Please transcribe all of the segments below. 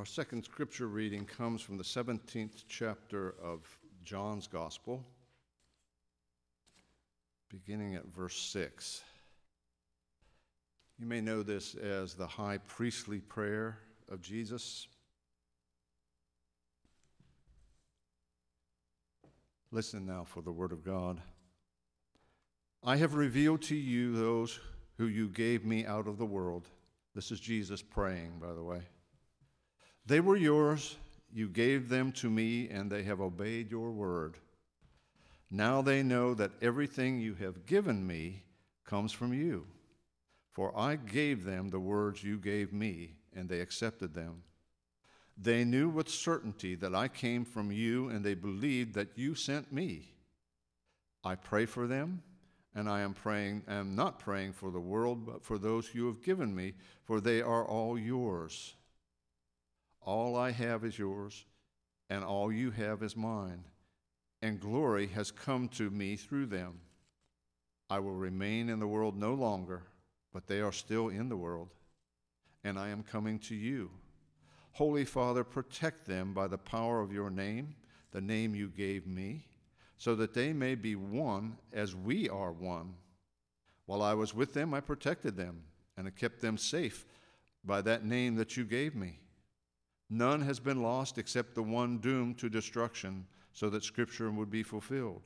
Our second scripture reading comes from the 17th chapter of John's Gospel, beginning at verse 6. You may know this as the high priestly prayer of Jesus. Listen now for the word of God. I have revealed to you those who you gave me out of the world. This is Jesus praying, by the way. They were yours, you gave them to me, and they have obeyed your word. Now they know that everything you have given me comes from you. For I gave them the words you gave me, and they accepted them. They knew with certainty that I came from you, and they believed that you sent me. I pray for them, and I am not praying for the world, but for those you have given me, for they are all yours. All I have is yours, and all you have is mine, and glory has come to me through them. I will remain in the world no longer, but they are still in the world, and I am coming to you. Holy Father, protect them by the power of your name, the name you gave me, so that they may be one as we are one. While I was with them, I protected them, and I kept them safe by that name that you gave me. None has been lost except the one doomed to destruction, so that Scripture would be fulfilled.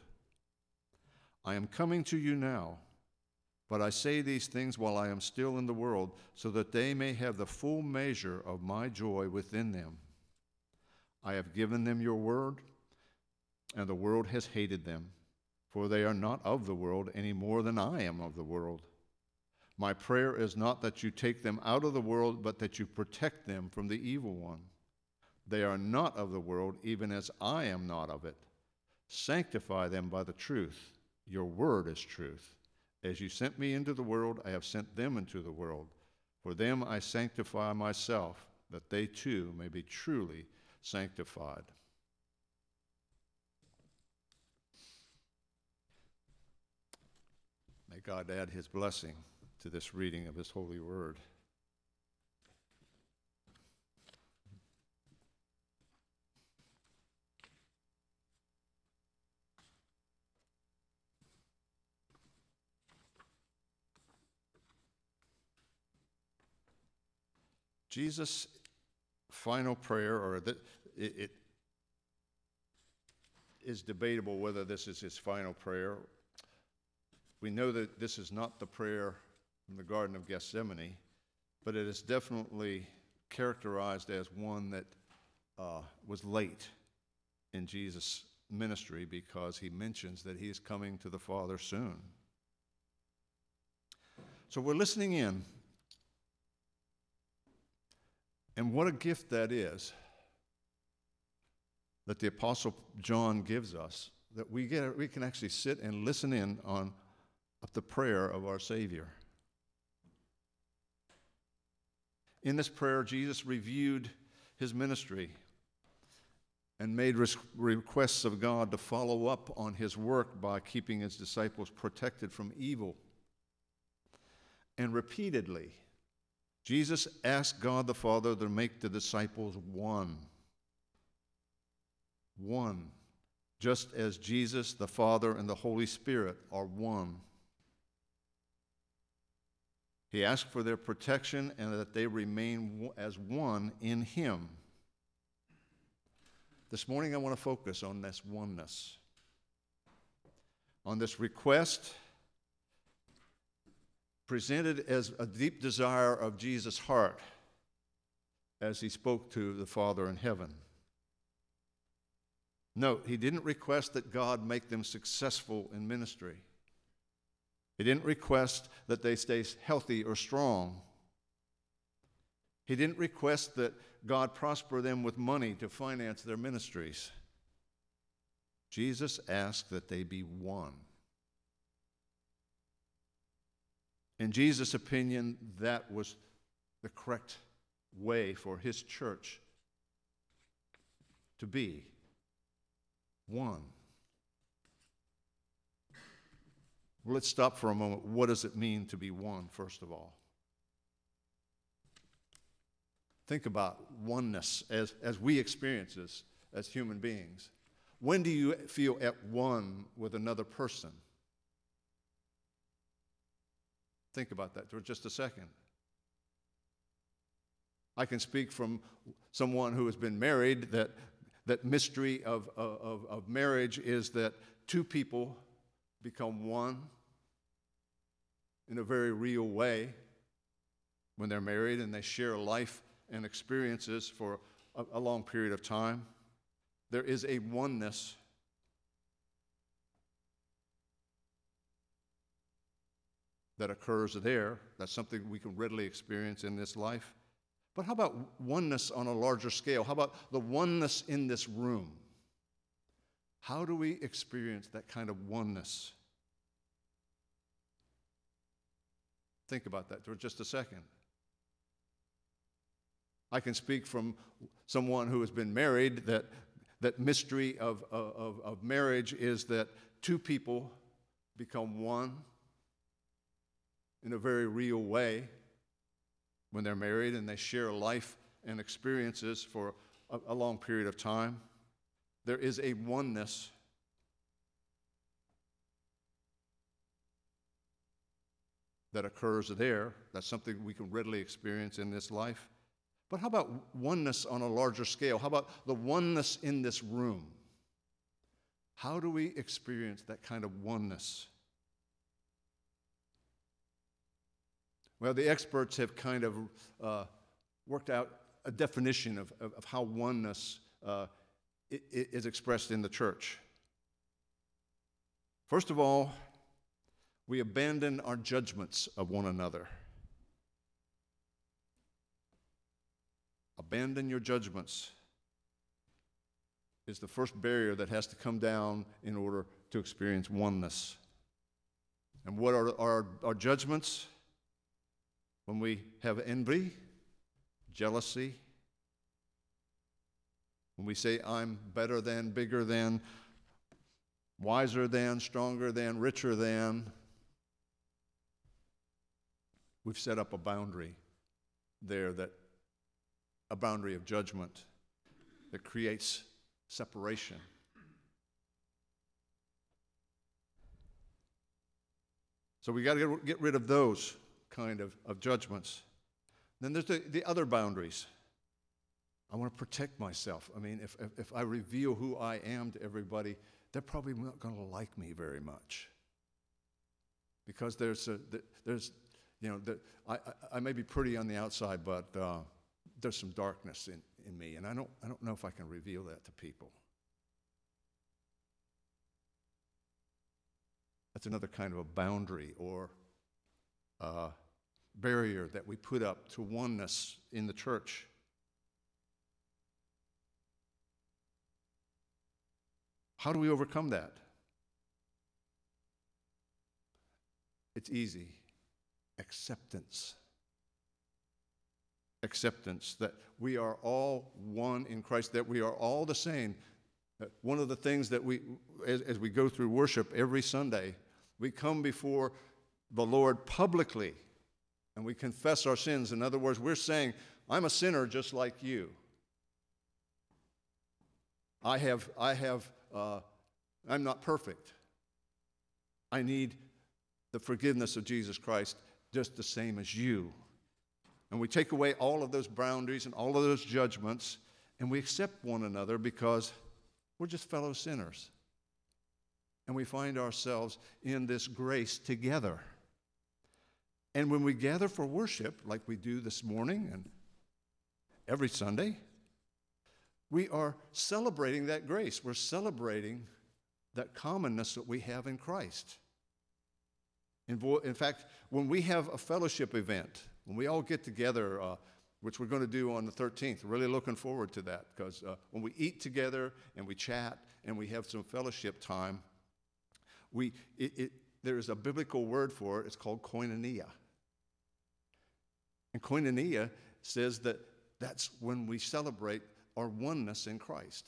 I am coming to you now, but I say these things while I am still in the world, so that they may have the full measure of my joy within them. I have given them your word, and the world has hated them, for they are not of the world any more than I am of the world. My prayer is not that you take them out of the world, but that you protect them from the evil one. They are not of the world, even as I am not of it. Sanctify them by the truth. Your word is truth. As you sent me into the world, I have sent them into the world. For them I sanctify myself, that they too may be truly sanctified. May God add his blessing to this reading of his holy word. Jesus' final prayer, it is debatable whether this is his final prayer. We know that this is not the prayer in the Garden of Gethsemane, but it is definitely characterized as one that was late in Jesus' ministry, because he mentions that he is coming to the Father soon. So we're listening in. And what a gift that is that the Apostle John gives us, that we can actually sit and listen in on the prayer of our Savior. In this prayer, Jesus reviewed his ministry and made requests of God to follow up on his work by keeping his disciples protected from evil. And repeatedly, Jesus asked God the Father to make the disciples one. One. Just as Jesus, the Father, and the Holy Spirit are one. He asked for their protection and that they remain as one in him. This morning I want to focus on this oneness, on this request presented as a deep desire of Jesus' heart as he spoke to the Father in heaven. Note, he didn't request that God make them successful in ministry. He didn't request that they stay healthy or strong. He didn't request that God prosper them with money to finance their ministries. Jesus asked that they be one. In Jesus' opinion, that was the correct way for his church to be one. Well, let's stop for a moment. What does it mean to be one, first of all? Think about oneness as we experience this as human beings. When do you feel at one with another person? Think about that for just a second. I can speak from someone who has been married that mystery of marriage is that two people become one in a very real way when they're married and they share life and experiences for a long period of time. There is a oneness that occurs there. That's something we can readily experience in this life. But how about oneness on a larger scale? How about the oneness in this room? How do we experience that kind of oneness? Think about that for just a second. I can speak from someone who has been married that mystery of marriage is that two people become one in a very real way when they're married and they share life and experiences for a long period of time. There is a oneness that occurs there. That's something we can readily experience in this life. But how about oneness on a larger scale? How about the oneness in this room? How do we experience that kind of oneness? Well, the experts have kind of worked out a definition of how oneness is expressed in the church. First of all, we abandon our judgments of one another. Abandon your judgments is the first barrier that has to come down in order to experience oneness. And what are our judgments? When we have envy, jealousy, when we say I'm better than, bigger than, wiser than, stronger than, richer than, we've set up a boundary there, a boundary of judgment that creates separation. So we got to get rid of those kind of judgments. Then there's the other boundaries. I want to protect myself. I mean, if I reveal who I am to everybody, they're probably not going to like me very much. Because I may be pretty on the outside, but there's some darkness in me, and I don't know if I can reveal that to people. That's another kind of a boundary or barrier that we put up to oneness in the church. How do we overcome that? It's easy. Acceptance. Acceptance that we are all one in Christ, that we are all the same. One of the things that as we go through worship every Sunday, we come before the Lord publicly and we confess our sins. In other words, we're saying, I'm a sinner just like you. I'm not perfect. I need the forgiveness of Jesus Christ just the same as you. And we take away all of those boundaries and all of those judgments, and we accept one another because we're just fellow sinners. And we find ourselves in this grace together. And when we gather for worship, like we do this morning and every Sunday, we are celebrating that grace. We're celebrating that commonness that we have in Christ. In fact, when we have a fellowship event, when we all get together, which we're going to do on the 13th, really looking forward to that, because when we eat together and we chat and we have some fellowship time, there is a biblical word for it. It's called koinonia. And koinonia says that that's when we celebrate our oneness in Christ.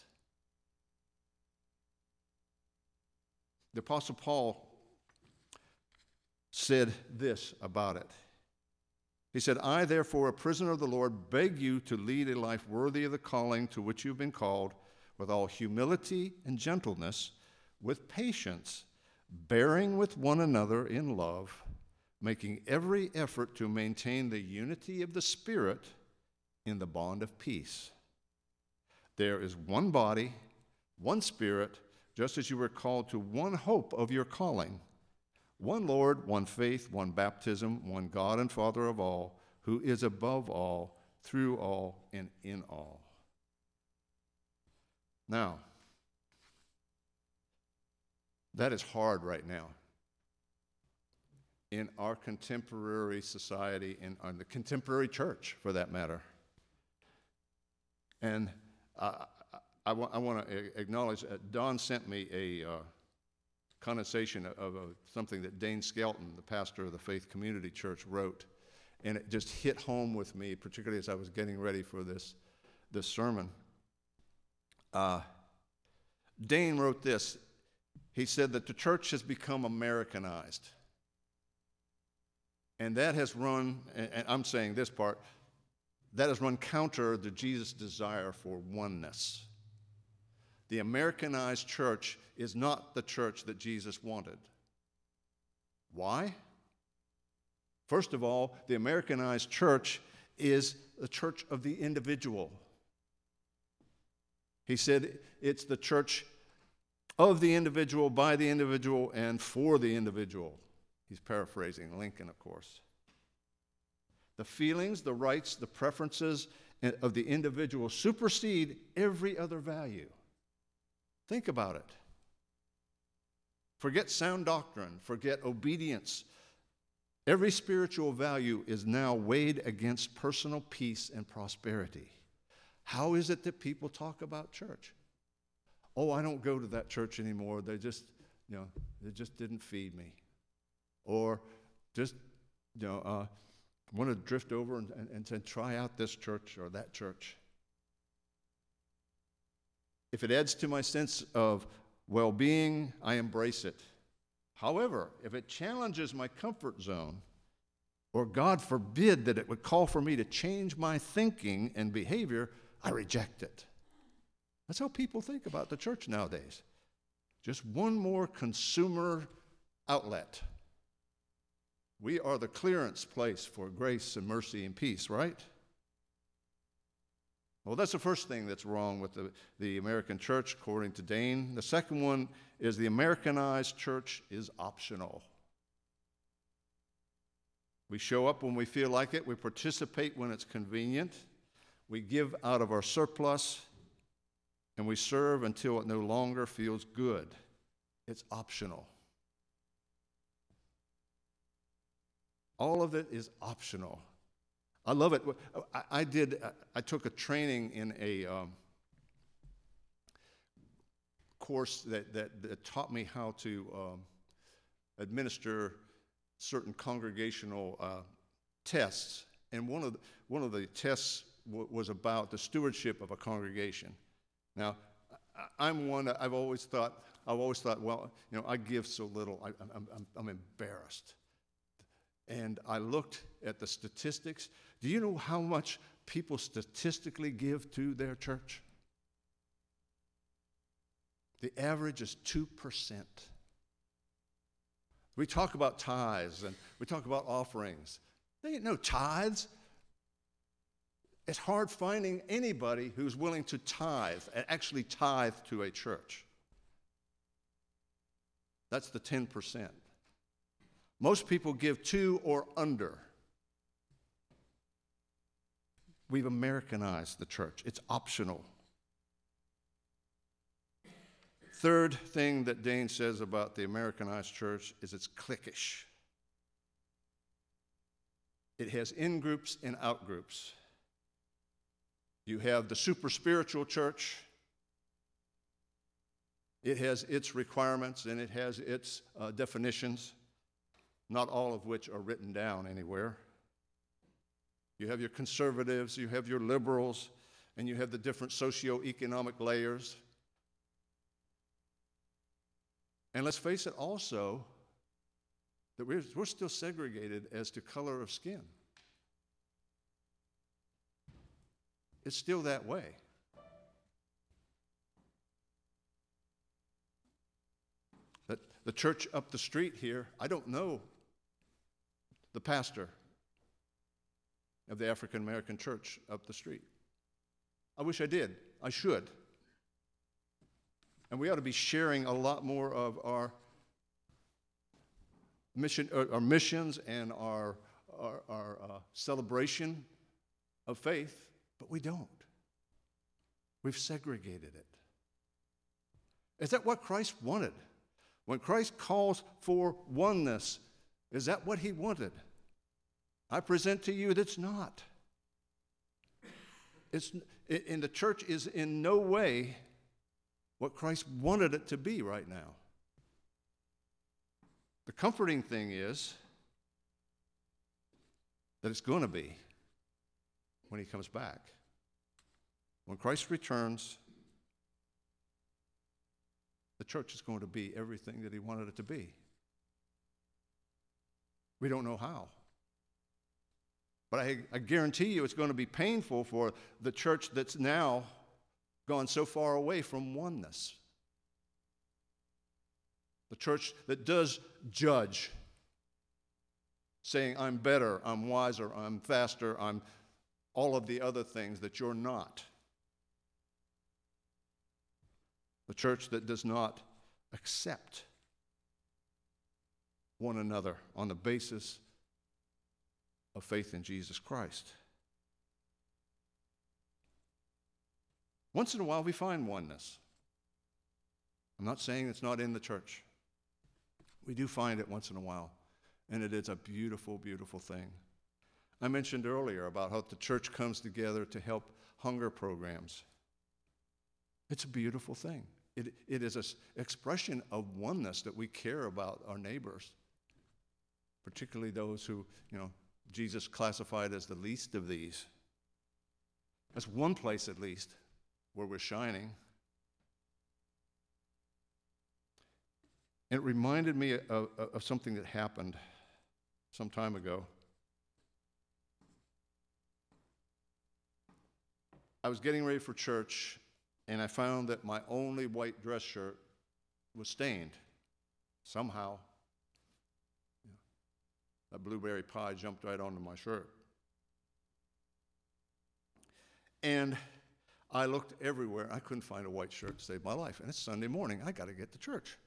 The Apostle Paul said this about it. He said, I, therefore, a prisoner of the Lord, beg you to lead a life worthy of the calling to which you've been called, with all humility and gentleness, with patience, bearing with one another in love, making every effort to maintain the unity of the Spirit in the bond of peace. There is one body, one Spirit, just as you were called to one hope of your calling, one Lord, one faith, one baptism, one God and Father of all, who is above all, through all, and in all. Now, that is hard right now in our contemporary society and in the contemporary church, for that matter. And I want to acknowledge Don sent me a condensation of something that Dane Skelton, the pastor of the Faith Community Church, wrote, and it just hit home with me, particularly as I was getting ready for this sermon. Dane wrote this. He said that the church has become Americanized. And that has run, and I'm saying this part, that has run counter to Jesus' desire for oneness. The Americanized church is not the church that Jesus wanted. Why? First of all, the Americanized church is the church of the individual. He said it's the church of the individual, by the individual, and for the individual. He's paraphrasing Lincoln, of course. The feelings, the rights, the preferences of the individual supersede every other value. Think about it. Forget sound doctrine, forget obedience. Every spiritual value is now weighed against personal peace and prosperity. How is it that people talk about church? Oh, I don't go to that church anymore. They just didn't feed me. Or just, want to drift over and try out this church or that church. If it adds to my sense of well-being, I embrace it. However, if it challenges my comfort zone, or God forbid that it would call for me to change my thinking and behavior, I reject it. That's how people think about the church nowadays. Just one more consumer outlet. We are the clearance place for grace and mercy and peace, right? Well, that's the first thing that's wrong with the American church, according to Dane. The second one is the Americanized church is optional. We show up when we feel like it. We participate when it's convenient. We give out of our surplus, and we serve until it no longer feels good. It's optional. All of it is optional. I love it. I took a training in a course that taught me how to administer certain congregational tests, and one of the tests was about the stewardship of a congregation. Now, I've always thought, well, I give so little, I'm embarrassed. And I looked at the statistics. Do you know how much people statistically give to their church? The average is 2%. We talk about tithes and we talk about offerings. There ain't no tithes. It's hard finding anybody who's willing to tithe and actually tithe to a church. That's the 10%. Most people give to or under. We've Americanized the church. It's optional. Third thing that Dane says about the Americanized church is it's cliquish. It has in-groups and out-groups. You have the super spiritual church. It has its requirements and it has its definitions, not all of which are written down anywhere. You have your conservatives, you have your liberals, and you have the different socioeconomic layers. And let's face it also, that we're still segregated as to color of skin. It's still that way. The church up the street here, I don't know the pastor of the African American church up the street. I wish I did. I should. And we ought to be sharing a lot more of our missions and our celebration of faith, but we don't. We've segregated it. Is that what Christ wanted? When Christ calls for oneness, is that what he wanted? I present to you that's not. And the church is in no way what Christ wanted it to be right now. The comforting thing is that it's going to be when he comes back. When Christ returns, the church is going to be everything that he wanted it to be. We don't know how. But I guarantee you it's going to be painful for the church that's now gone so far away from oneness. The church that does judge, saying, I'm better, I'm wiser, I'm faster, I'm all of the other things that you're not. The church that does not accept one another on the basis of faith in Jesus Christ. Once in a while we find oneness. I'm not saying it's not in the church. We do find it once in a while, and it is a beautiful, beautiful thing. I mentioned earlier about how the church comes together to help hunger programs. It's a beautiful thing. It is an expression of oneness that we care about our neighbors, particularly those who, Jesus classified as the least of these. That's one place, at least, where we're shining. And it reminded me of something that happened some time ago. I was getting ready for church, and I found that my only white dress shirt was stained. Somehow, that blueberry pie jumped right onto my shirt. And I looked everywhere. I couldn't find a white shirt to save my life. And it's Sunday morning. I got to get to church.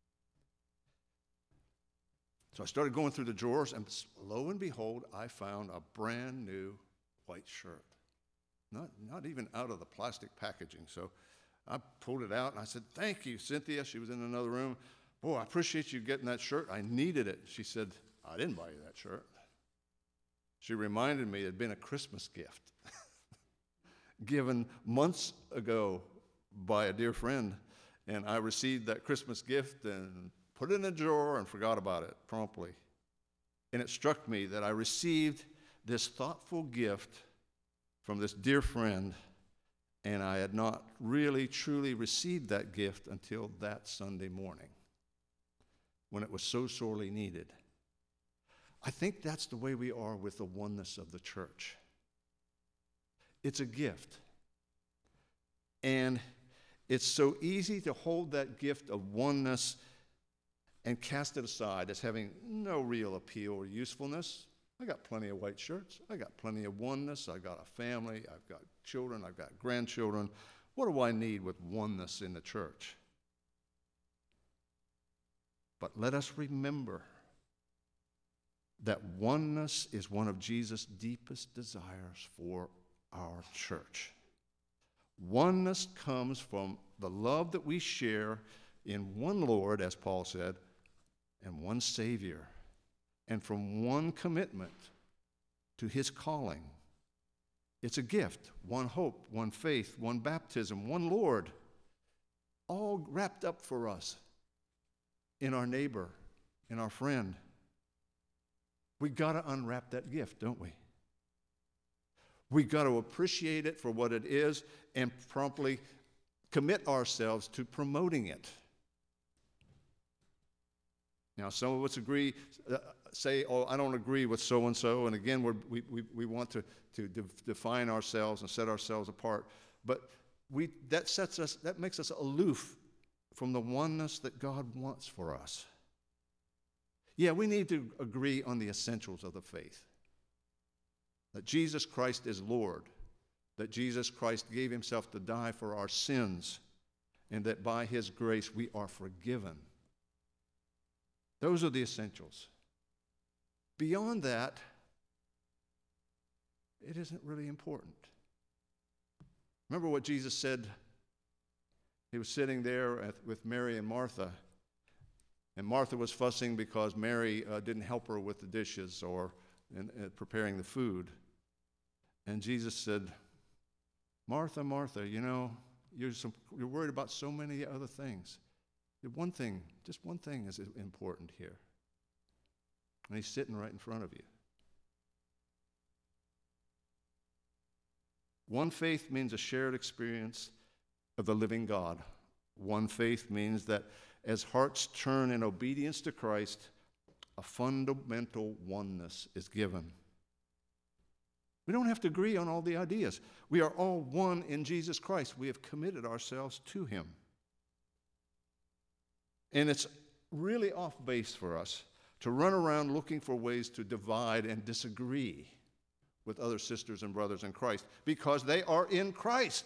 So I started going through the drawers, and lo and behold, I found a brand new white shirt. Not even out of the plastic packaging. So I pulled it out, and I said, thank you, Cynthia. She was in another room. Boy, I appreciate you getting that shirt. I needed it. She said, I didn't buy you that shirt. She reminded me it had been a Christmas gift given months ago by a dear friend, and I received that Christmas gift and put it in a drawer and forgot about it promptly. And it struck me that I received this thoughtful gift from this dear friend, and I had not really, truly received that gift until that Sunday morning when it was so sorely needed. I think that's the way we are with the oneness of the church. It's a gift. And it's so easy to hold that gift of oneness and cast it aside as having no real appeal or usefulness. I got plenty of white shirts. I got plenty of oneness. I got a family. I've got children. I've got grandchildren. What do I need with oneness in the church? But let us remember that oneness is one of Jesus' deepest desires for our church. Oneness comes from the love that we share in one Lord, as Paul said, and one Savior, and from one commitment to his calling. It's a gift, one hope, one faith, one baptism, one Lord, all wrapped up for us in our neighbor, in our friend. We got to unwrap that gift, don't we? We got to appreciate it for what it is and promptly commit ourselves to promoting it. Now, some of us say, oh, I don't agree with so-and-so, and again, we want to define ourselves and set ourselves apart, but that makes us aloof from the oneness that God wants for us. Yeah, we need to agree on the essentials of the faith. That Jesus Christ is Lord, that Jesus Christ gave himself to die for our sins, and that by his grace we are forgiven. Those are the essentials. Beyond that, it isn't really important. Remember what Jesus said? He was sitting there with Mary and Martha, and Martha was fussing because Mary didn't help her with the dishes or in preparing the food. And Jesus said, Martha, Martha, you're worried about so many other things. Just one thing is important here. And he's sitting right in front of you. One faith means a shared experience of the living God. One faith means that as hearts turn in obedience to Christ, a fundamental oneness is given. We don't have to agree on all the ideas. We are all one in Jesus Christ. We have committed ourselves to him. And it's really off base for us to run around looking for ways to divide and disagree with other sisters and brothers in Christ because they are in Christ.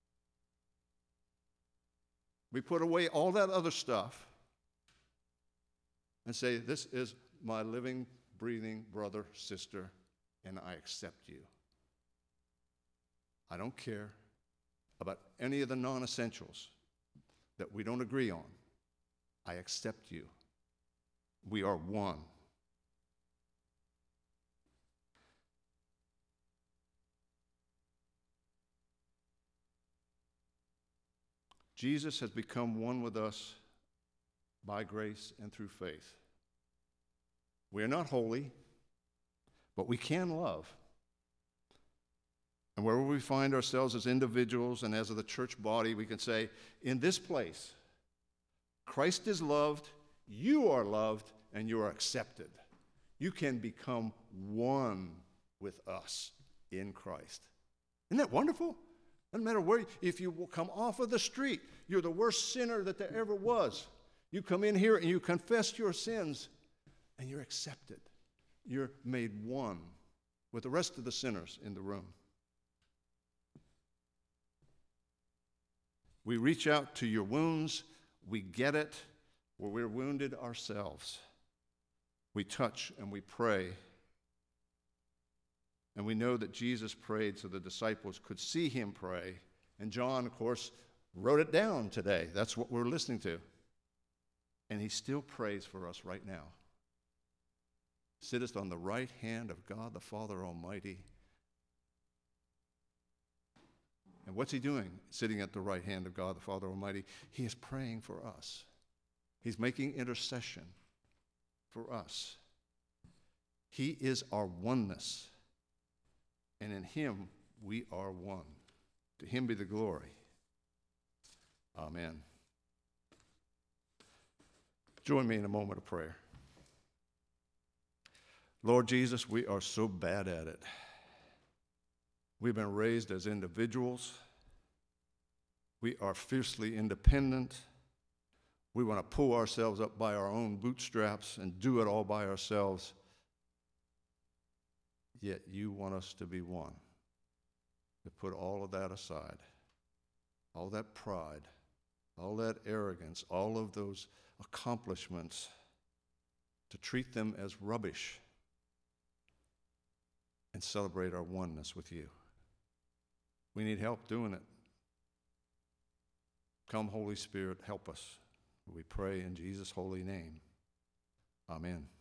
We put away all that other stuff and say, this is my living, breathing brother, sister, and I accept you. I don't care about any of the non-essentials that we don't agree on. I accept you. We are one. Jesus has become one with us by grace and through faith. We are not holy, but we can love. And wherever we find ourselves as individuals and as the church body, we can say, in this place, Christ is loved, you are loved, and you are accepted. You can become one with us in Christ. Isn't that wonderful? Doesn't matter where, if you will come off of the street, you're the worst sinner that there ever was. You come in here and you confess your sins, and you're accepted. You're made one with the rest of the sinners in the room. We reach out to your wounds. We get it where we're wounded ourselves. We touch and we pray. And we know that Jesus prayed so the disciples could see him pray. And John, of course, wrote it down today. That's what we're listening to. And he still prays for us right now. Sittest on the right hand of God the Father Almighty. And what's he doing sitting at the right hand of God the Father Almighty? He is praying for us. He's making intercession for us. He is our oneness. And in him we are one. To him be the glory. Amen. Join me in a moment of prayer. Lord Jesus, we are so bad at it. We've been raised as individuals. We are fiercely independent. We want to pull ourselves up by our own bootstraps and do it all by ourselves. Yet you want us to be one. To put all of that aside. All that pride, all that arrogance, all of those accomplishments, to treat them as rubbish and celebrate our oneness with you. We need help doing it. Come, Holy Spirit, help us. We pray in Jesus' holy name. Amen.